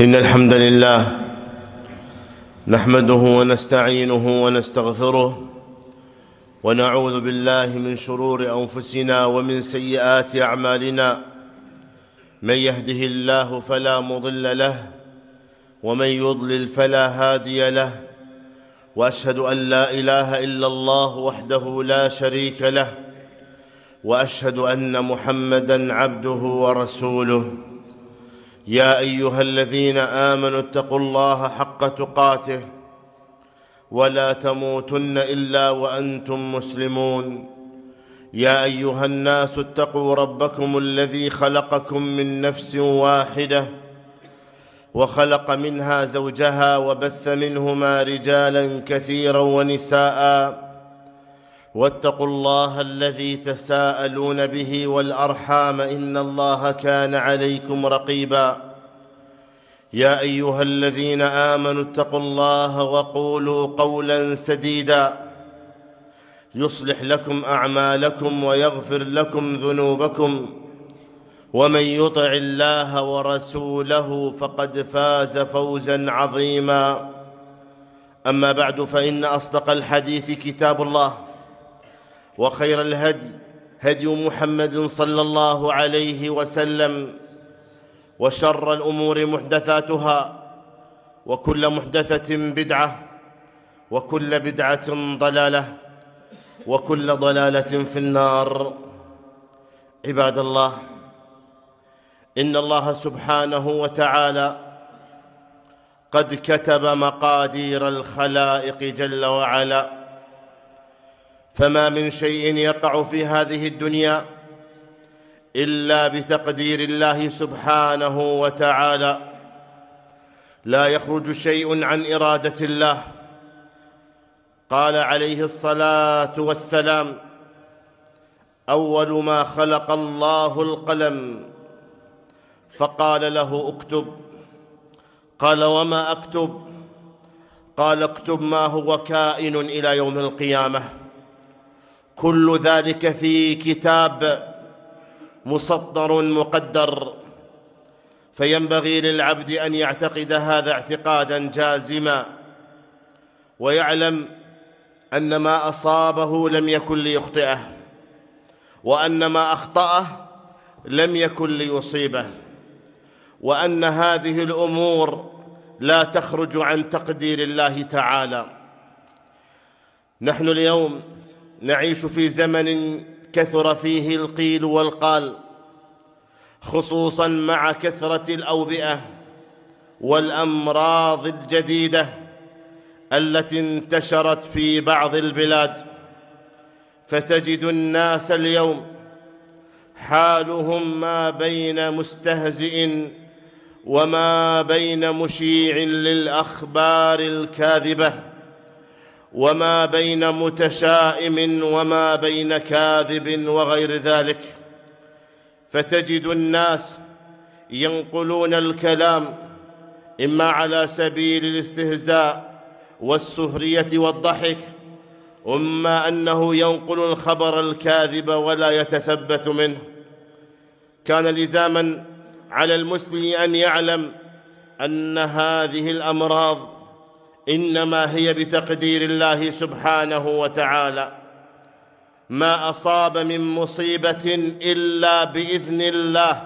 إن الحمد لله نحمده ونستعينه ونستغفره ونعوذ بالله من شرور أنفسنا ومن سيئات أعمالنا. من يهده الله فلا مضل له ومن يضلل فلا هادي له، وأشهد أن لا إله إلا الله وحده لا شريك له، وأشهد أن محمدًا عبده ورسوله. يا أيها الذين آمنوا اتقوا الله حق تقاته ولا تموتن إلا وأنتم مسلمون. يا أيها الناس اتقوا ربكم الذي خلقكم من نفس واحدة وخلق منها زوجها وبث منهما رجالا كثيرا ونساء، واتقوا الله الذي تساءلون به والأرحام إن الله كان عليكم رقيبا. يا أيها الذين آمنوا اتقوا الله وقولوا قولا سديدا يصلح لكم أعمالكم ويغفر لكم ذنوبكم، ومن يطع الله ورسوله فقد فاز فوزا عظيما. أما بعد، فإن أصدق الحديث كتاب الله، وخير الهدي هدي محمد صلى الله عليه وسلم، وشر الأمور محدثاتها، وكل محدثة بدعة، وكل بدعة ضلالة، وكل ضلالة في النار. عباد الله، إن الله سبحانه وتعالى قد كتب مقادير الخلائق جل وعلا، فما من شيء يقع في هذه الدنيا إلا بتقدير الله سبحانه وتعالى. لا يخرج شيء عن إرادة الله. قال عليه الصلاة والسلام: أول ما خلق الله القلم، فقال له: اكتب. قال: وما أكتب؟ قال: اكتب ما هو كائن إلى يوم القيامة، كل ذلك في كتاب مسطر مقدر. فينبغي للعبد أن يعتقد هذا اعتقاداً جازماً، ويعلم أن ما أصابه لم يكن ليخطئه، وأن ما أخطأه لم يكن ليصيبه، وأن هذه الأمور لا تخرج عن تقدير الله تعالى. نحن اليوم نعيش في زمن كثر فيه القيل والقال، خصوصاً مع كثرة الأوبئة والأمراض الجديدة التي انتشرت في بعض البلاد. فتجد الناس اليوم حالهم ما بين مستهزئ وما بين مشيع للأخبار الكاذبة، وما بين متشائم وما بين كاذب وغير ذلك. فتجد الناس ينقلون الكلام إما على سبيل الاستهزاء والسخرية والضحك، وإما أنه ينقل الخبر الكاذب ولا يتثبت منه. كان لزاما على المسلم أن يعلم أن هذه الأمراض إنما هي بتقدير الله سبحانه وتعالى. ما أصاب من مصيبة إلا بإذن الله،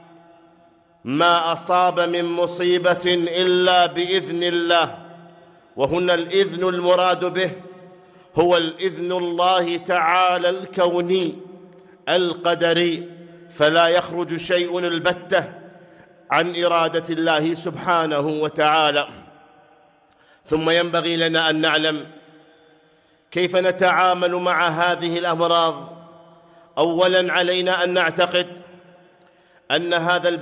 ما أصاب من مصيبة إلا بإذن الله. وهنا الإذن المراد به هو الإذن الله تعالى الكوني القدري، فلا يخرج شيء البتة عن إرادة الله سبحانه وتعالى. ثم ينبغي لنا أن نعلم كيف نتعامل مع هذه الأمراض. أولاً علينا أن نعتقد أن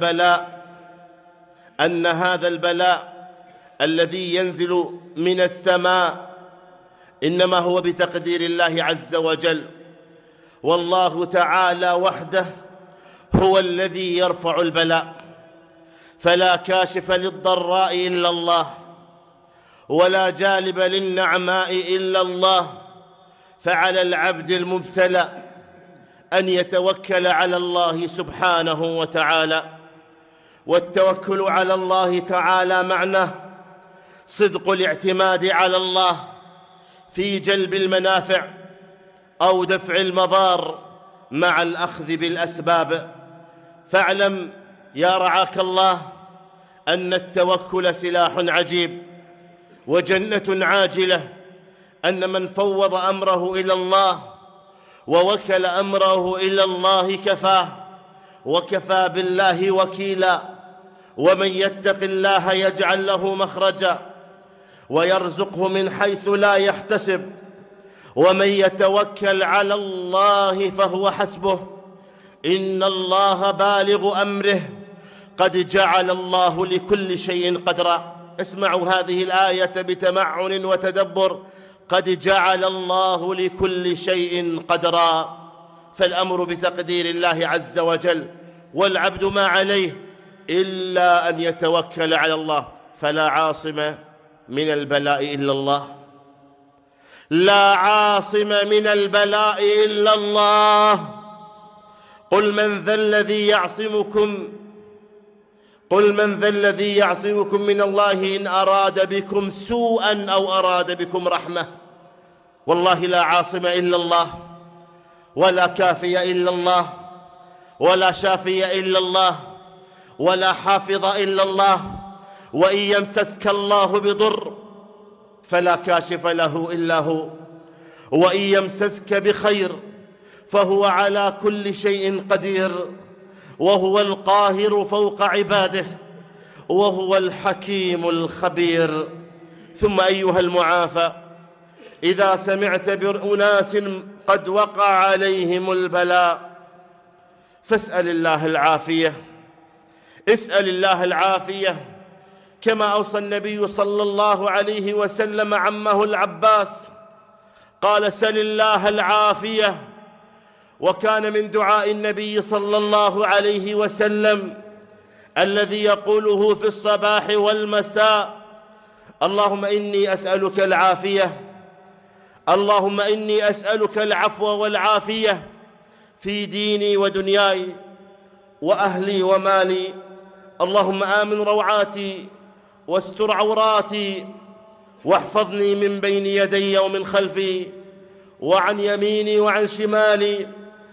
هذا البلاء الذي ينزل من السماء إنما هو بتقدير الله عز وجل، والله تعالى وحده هو الذي يرفع البلاء، فلا كاشف للضراء إلا الله، ولا جالب للنعماء إلا الله. فعلى العبد المبتلى أن يتوكل على الله سبحانه وتعالى، والتوكل على الله تعالى معناه صدق الاعتماد على الله في جلب المنافع أو دفع المضار مع الأخذ بالأسباب. فاعلم يا رعاك الله أن التوكل سلاح عجيب وجنة عاجلة، أن من فوض أمره إلى الله ووكل أمره إلى الله كفاه، وكفى بالله وكيلا. ومن يتق الله يجعل له مخرجا ويرزقه من حيث لا يحتسب، ومن يتوكل على الله فهو حسبه، إن الله بالغ أمره قد جعل الله لكل شيء قدرا. اسمعوا هذه الآية بتمعن وتدبر، قد جعل الله لكل شيء قدرا. فالأمر بتقدير الله عز وجل، والعبد ما عليه إلا أن يتوكل على الله. فلا عاصم من البلاء إلا الله، لا عاصم من البلاء إلا الله. قل من ذا الذي يعصمكم من الله إن أراد بكم سوءا أو أراد بكم رحمة. والله لا عاصم إلا الله، ولا كافي إلا الله، ولا شافي إلا الله، ولا حافظ إلا الله. وإن يمسسك الله بضر فلا كاشف له إلا هو، وإن يمسسك بخير فهو على كل شيء قدير، وهو القاهر فوق عباده، وهو الحكيم الخبير. ثم أيها المعافى، إذا سمعت بأناس قد وقع عليهم البلاء فاسأل الله العافية، اسأل الله العافية، كما أوصى النبي صلى الله عليه وسلم عمه العباس، قال سل الله العافية. وكان من دعاء النبي صلى الله عليه وسلم الذي يقوله في الصباح والمساء: اللهم إني أسألك العافية، اللهم إني أسألك العفو والعافية في ديني ودنياي وأهلي ومالي. اللهم آمن روعاتي واستر عوراتي، واحفظني من بين يدي ومن خلفي، وعن يميني وعن شمالي،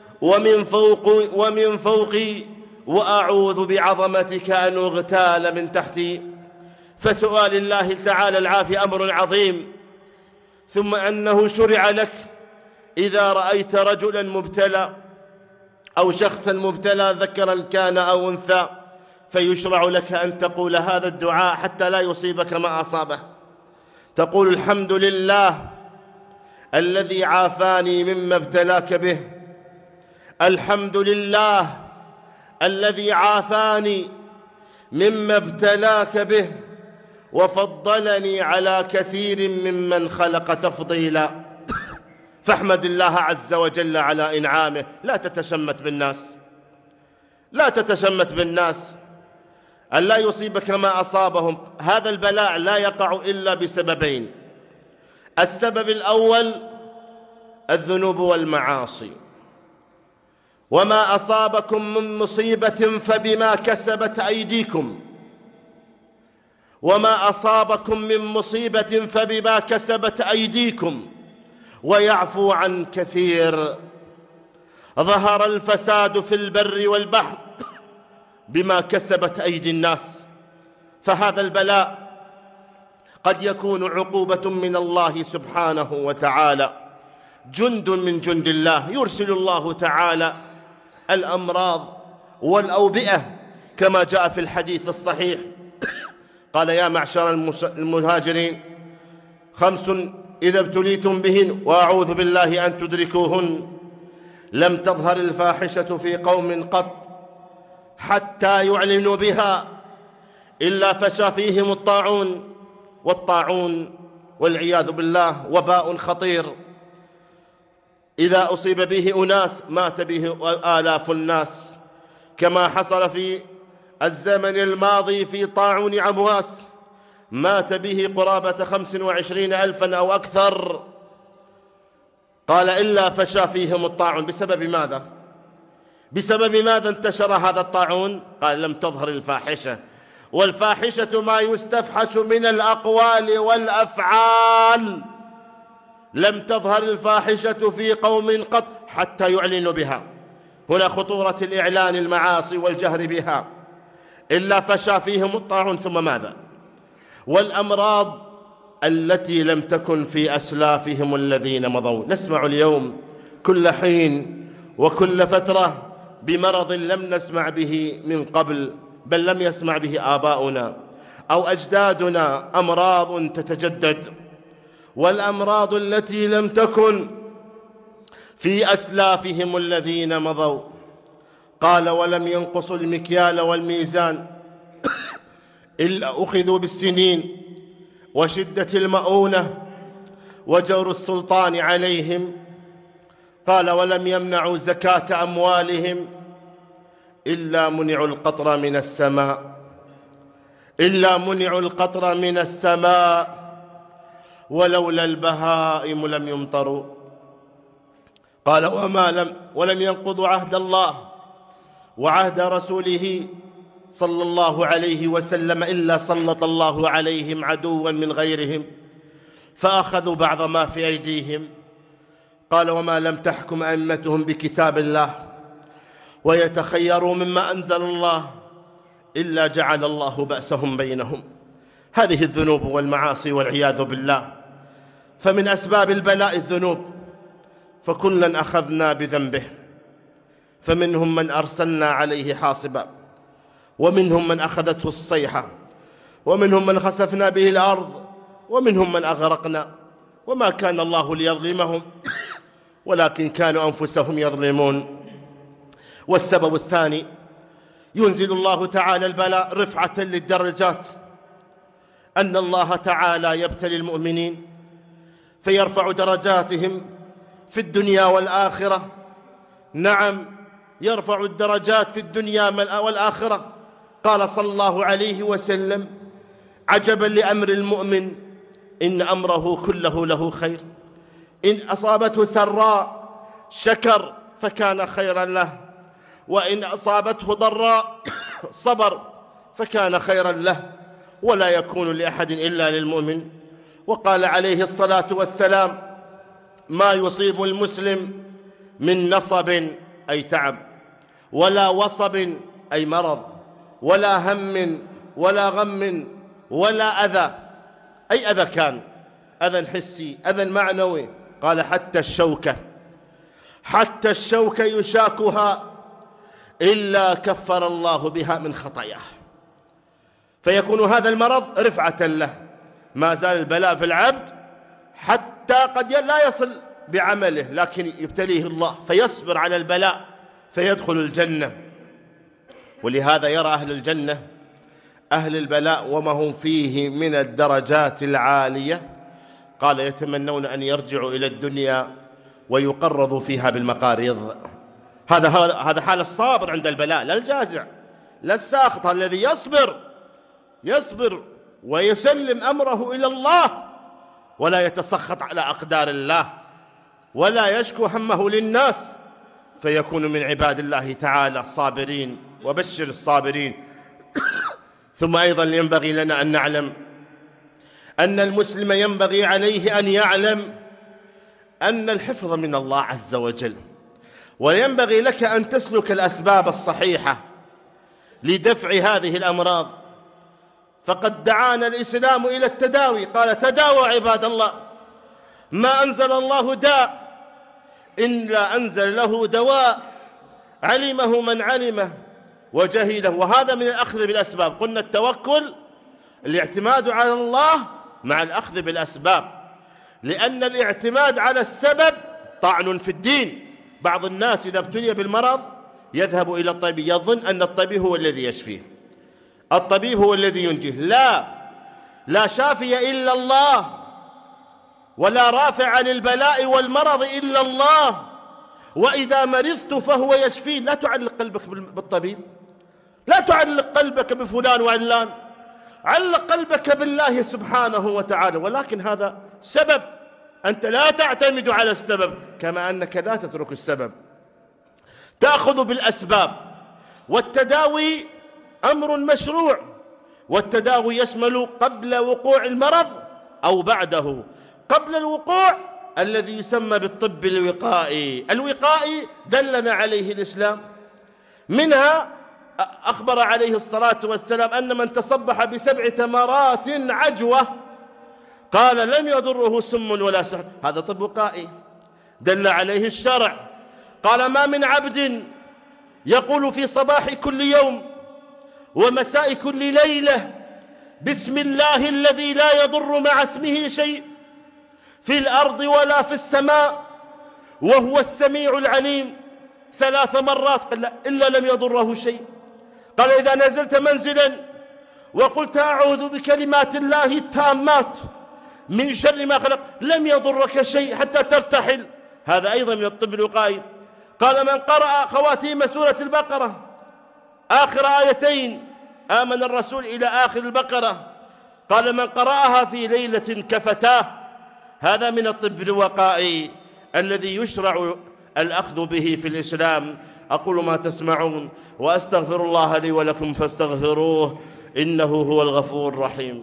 ومن فوقي، وأعوذ بعظمتك أن أغتال من تحتي. فسؤال الله تعالى العافية أمر عظيم. ثم أنه شرع لك إذا رأيت رجلا مبتلى أو شخصا مبتلى ذكرا كان أو أنثى، فيشرع لك أن تقول هذا الدعاء حتى لا يصيبك ما أصابه. تقول: الحمد لله الذي عافاني مما ابتلاك به، الحمد لله الذي عافاني مما ابتلاك به، وفضلني على كثير ممن خلق تفضيلا. فاحمد الله عز وجل على إنعامه، لا تتشمت بالناس، لا تتشمت بالناس أن لا يصيبك ما أصابهم. هذا البلاء لا يقع إلا بسببين: السبب الأول الذنوب والمعاصي، وما أصابكم من مصيبة فبما كسبت أيديكم، وما أصابكم من مصيبة فبما كسبت أيديكم، ويعفو عن كثير. ظهر الفساد في البر والبحر بما كسبت أيدي الناس. فهذا البلاء قد يكون عقوبة من الله سبحانه وتعالى، جند من جند الله. يرسل الله تعالى الأمراض والأوبئة كما جاء في الحديث الصحيح، قال: يا معشر المهاجرين 5 إذا ابتليتم بهن وأعوذ بالله أن تدركوهن: لم تظهر الفاحشة في قوم قط حتى يعلنوا بها إلا فشى فيهم الطاعون. والطاعون والعياذ بالله وباء خطير، إذا أصيب به أناس مات به آلاف الناس، كما حصل في الزمن الماضي في طاعون عمواس، مات به قرابة 25,000 أو أكثر. قال: إلا فشى فيهم الطاعون. بسبب ماذا؟ بسبب ماذا انتشر هذا الطاعون؟ قال: لم تظهر الفاحشة، والفاحشة ما يستفحش من الأقوال والأفعال. لم تظهر الفاحشة في قوم قط حتى يعلنوا بها. هنا خطورة الإعلان المعاصي والجهر بها. إلا فشى فيهم الطاعون، ثم ماذا؟ والأمراض التي لم تكن في أسلافهم الذين مضوا. نسمع اليوم كل حين وكل فترة بمرض لم نسمع به من قبل، بل لم يسمع به آباؤنا أو أجدادنا. أمراض تتجدد، والأمراض التي لم تكن في أسلافهم الذين مضوا. قال: ولم ينقصوا المكيال والميزان إلا أخذوا بالسنين وشدة المؤونة وجور السلطان عليهم. قال: ولم يمنعوا زكاة أموالهم إلا منعوا القطر من السماء، إلا منعوا القطر من السماء، ولولا البهائم لم يمطروا. قال: ولم ينقضوا عهد الله وعهد رسوله صلى الله عليه وسلم إلا سلط الله عليهم عدوا من غيرهم فأخذوا بعض ما في أيديهم. قال: وما لم تحكم أئمتهم بكتاب الله ويتخيروا مما أنزل الله إلا جعل الله بأسهم بينهم. هذه الذنوب والمعاصي والعياذ بالله. فمن أسباب البلاء الذنوب، فكلا أخذنا بذنبه، فمنهم من أرسلنا عليه حاصبا، ومنهم من أخذته الصيحة، ومنهم من خسفنا به الأرض، ومنهم من أغرقنا. وما كان الله ليظلمهم ولكن كانوا أنفسهم يظلمون. والسبب الثاني: ينزل الله تعالى البلاء رفعة للدرجات، أن الله تعالى يبتلي المؤمنين فيرفع درجاتهم في الدنيا والآخرة. نعم، يرفع الدرجات في الدنيا والآخرة. قال صلى الله عليه وسلم: عجبا لأمر المؤمن إن أمره كله له خير، إن أصابته سراء شكر فكان خيرا له، وإن أصابته ضراء صبر فكان خيرا له، ولا يكون لأحد إلا للمؤمن. وقال عليه الصلاة والسلام: ما يصيب المسلم من نصب أي تعب، ولا وصب أي مرض، ولا هم ولا غم ولا أذى. أي أذى كان؟ أذى حسي، أذى معنوي. قال: حتى الشوكة يشاكها إلا كفر الله بها من خطاياه. فيكون هذا المرض رفعة له. ما زال البلاء في العبد حتى قد لا يصل بعمله، لكن يبتليه الله فيصبر على البلاء فيدخل الجنة. ولهذا يرى أهل الجنة أهل البلاء وما هم فيه من الدرجات العالية، قال: يتمنون أن يرجعوا إلى الدنيا ويقرضوا فيها بالمقاريض. هذا حال الصابر عند البلاء، لا الجازع، لا الساخط، الذي يصبر ويسلم أمره إلى الله ولا يتسخط على أقدار الله ولا يشكو همه للناس، فيكون من عباد الله تعالى الصابرين. وبشر الصابرين. ثم أيضا ينبغي لنا أن نعلم أن المسلم ينبغي عليه أن يعلم أن الحفظ من الله عز وجل، وينبغي لك أن تسلك الأسباب الصحيحة لدفع هذه الأمراض. فقد دعانا الإسلام إلى التداوي، قال: تداووا عباد الله، ما أنزل الله داء إلا أنزل له دواء علمه من علمه وجهله. وهذا من الأخذ بالأسباب. قلنا التوكل الاعتماد على الله مع الأخذ بالأسباب، لأن الاعتماد على السبب طعن في الدين. بعض الناس إذا ابتلي بالمرض يذهب إلى الطبيب، يظن أن الطبيب هو الذي يشفيه، الطبيب هو الذي ينجيه. لا شافي إلا الله، ولا رافع للبلاء والمرض إلا الله. وإذا مرضت فهو يشفين. لا تعلق قلبك بالطبيب، لا تعلق قلبك بفلان وعلان، علق قلبك بالله سبحانه وتعالى. ولكن هذا سبب، أنت لا تعتمد على السبب، كما أنك لا تترك السبب. تأخذ بالأسباب، والتداوي أمر مشروع، والتداوي يشمل قبل وقوع المرض أو بعده. قبل الوقوع الذي يسمى بالطب الوقائي. الوقائي دلنا عليه الإسلام، منها أخبر عليه الصلاة والسلام أن من تصبح ب7 تمرات عجوة قال لم يضره سم ولا سحر، هذا طب وقائي دل عليه الشرع. قال ما من عبد يقول في صباح كل يوم ومساء كل ليلة بسم الله الذي لا يضر مع اسمه شيء في الأرض ولا في السماء وهو السميع العليم 3 مرات قال إلا لم يضره شيء. قال إذا نزلت منزلا وقلت أعوذ بكلمات الله التامات من شر ما خلق لم يضرك شيء حتى ترتحل، هذا أيضا من الطب الوقائي. قال من قرأ خواتيم سورة البقرة آخر آيتين آمن الرسول إلى آخر البقرة، قال من قرأها في ليلة كفتاه، هذا من الطب الوقائي الذي يشرع الأخذ به في الإسلام. أقول ما تسمعون وأستغفر الله لي ولكم فاستغفروه إنه هو الغفور الرحيم.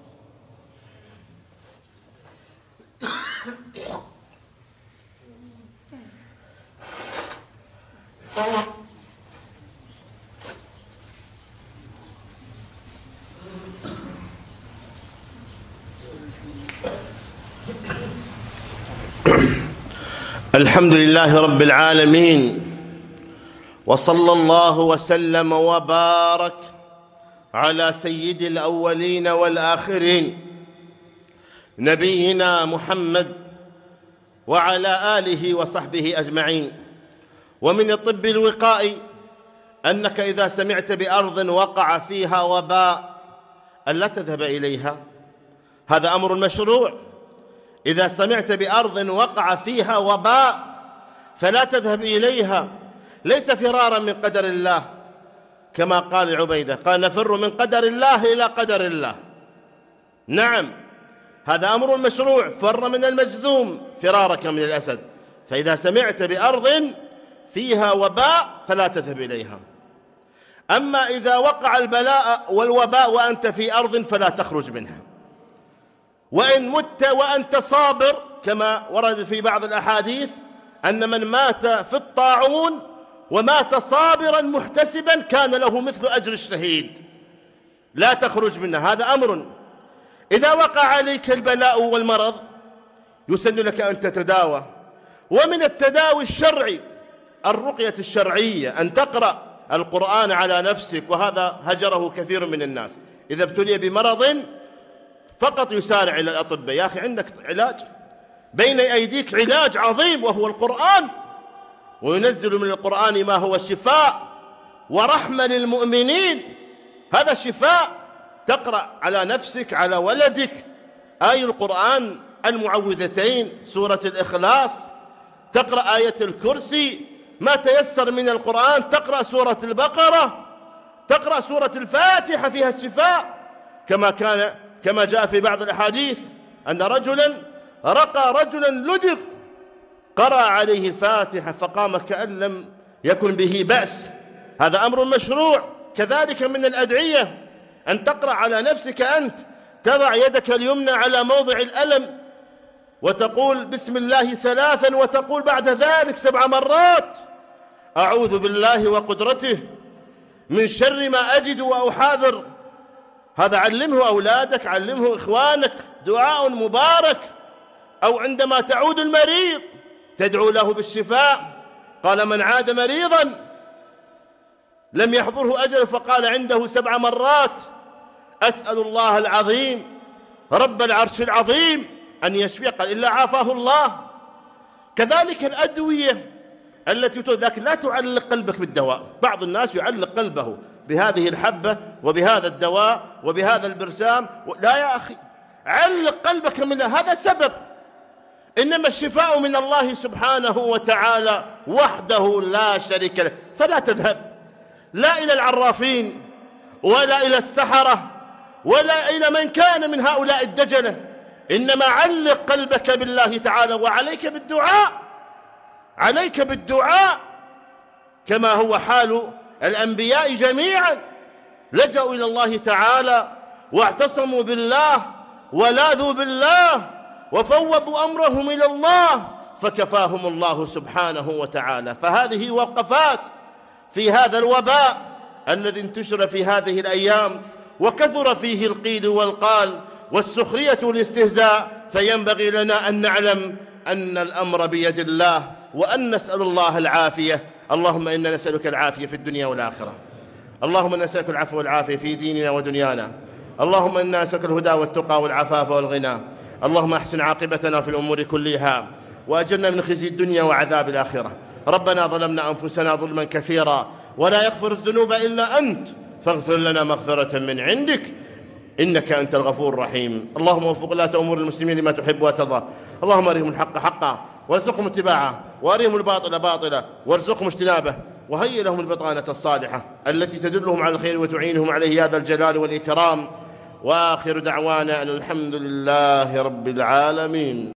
الحمد لله رب العالمين، وصلى الله وسلم وبارك على سيد الأولين والآخرين نبينا محمد وعلى آله وصحبه أجمعين. ومن الطب الوقائي أنك إذا سمعت بأرض وقع فيها وباء ألا تذهب إليها، هذا أمر مشروع. إذا سمعت بأرض وقع فيها وباء فلا تذهب إليها، ليس فرارا من قدر الله كما قال عبيدة، قال نفر من قدر الله إلى قدر الله. نعم، هذا أمر مشروع، فر من المجذوم فرارك من الأسد. فإذا سمعت بأرض فيها وباء فلا تذهب إليها. أما إذا وقع البلاء والوباء وأنت في أرض فلا تخرج منها، وإن مت وأنت صابر كما ورد في بعض الأحاديث أن من مات في الطاعون ومات صابرا محتسبا كان له مثل أجر الشهيد، لا تخرج منها. هذا أمر. إذا وقع عليك البلاء والمرض يسن لك أن تتداوى. ومن التداوي الشرعي الرقية الشرعية، أن تقرأ القرآن على نفسك، وهذا هجره كثير من الناس. إذا ابتلي بمرض فقط يسارع إلى الأطباء. يا أخي عندك علاج بين أيديك، علاج عظيم وهو القرآن، وينزل من القرآن ما هو شفاء ورحمة للمؤمنين. هذا شفاء. تقرأ على نفسك على ولدك آي القرآن، المعوذتين، سورة الإخلاص، تقرأ آية الكرسي، ما تيسر من القرآن، تقرأ سورة البقرة، تقرأ سورة الفاتحة فيها الشفاء، كما جاء في بعض الأحاديث أن رجلا رقى رجلا لدغ قرأ عليه الفاتحة فقام كأن لم يكن به بأس. هذا أمر مشروع. كذلك من الأدعية أن تقرأ على نفسك، أنت تضع يدك اليمنى على موضع الألم وتقول بسم الله 3، وتقول بعد ذلك 7 مرات أعوذ بالله وقدرته من شر ما أجد وأحاذر. هذا علمه أولادك، علمه إخوانك، دعاء مبارك. أو عندما تعود المريض تدعو له بالشفاء. قال من عاد مريضا لم يحضره أجل فقال عنده 7 مرات أسأل الله العظيم رب العرش العظيم أن يشفيه، قال إلا عافاه الله. كذلك الأدوية التي لكن لا تعلق قلبك بالدواء. بعض الناس يعلق قلبه بهذه الحبة وبهذا الدواء وبهذا البرسام. لا يا أخي، علق قلبك من هذا سبب، إنما الشفاء من الله سبحانه وتعالى وحده لا شريك له. فلا تذهب لا إلى العرافين ولا إلى السحرة ولا إلى من كان من هؤلاء الدجلة، إنما علق قلبك بالله تعالى. وعليك بالدعاء، عليك بالدعاء. كما هو حال الأنبياء جميعا، لجأوا إلى الله تعالى واعتصموا بالله ولاذوا بالله وفوضوا أمرهم إلى الله فكفاهم الله سبحانه وتعالى. فهذه وقفات في هذا الوباء الذي انتشر في هذه الأيام وكثر فيه القيل والقال والسخرية والاستهزاء، فينبغي لنا أن نعلم أن الأمر بيد الله وأن نسأل الله العافية. اللهم إنا نسألك العافية في الدنيا والآخرة، اللهم إنا نسألك العفو والعافية في ديننا ودنيانا، اللهم إنا نسألك الهدى والتقى والعفاف والغنى، اللهم أحسن عاقبتنا في الأمور كلها وأجرنا من خزي الدنيا وعذاب الآخرة. ربنا ظلمنا أنفسنا ظلما كثيرا ولا يغفر الذنوب إلا أنت، فاغفر لنا مغفرة من عندك إنك أنت الغفور الرحيم. اللهم وفق ولاة أمور المسلمين لما تحب وترضى، اللهم أرهم الحق حقا وارزقهم اتباعه، وأرهم الباطل باطلا وارزقهم اجتنابه، وهيئ لهم البطانة الصالحة التي تدلهم على الخير وتعينهم عليه هذا الجلال والإكرام. وآخر دعوانا الحمد لله رب العالمين.